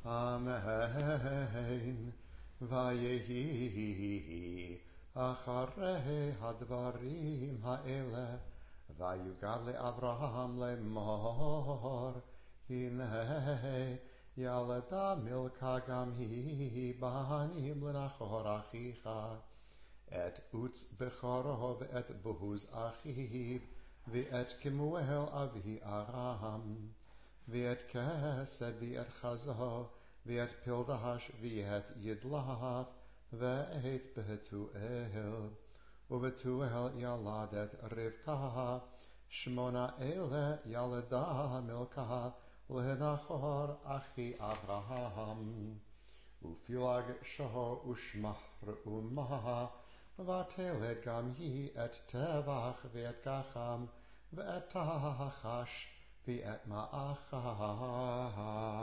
Amen. Vayehi acharei hadvarim ha'ele vayugad le'Avraham lemor Hinei ילדה מילכה גם היא בנים לנחור אחיך את עוץ בכורו ואת בוז אחיו ואת כמואל אבי ארם ואת כסד ואת חזו ואת פלדש ואת ידלף ואת בתואל ובתואל ילדת רבקה 8 ילדה מילכה לנחור אחי אברהם ופילג שהו ושמה ראומה ותלד גם היא את טבח ואת גחם ואת תחש ואת מאחה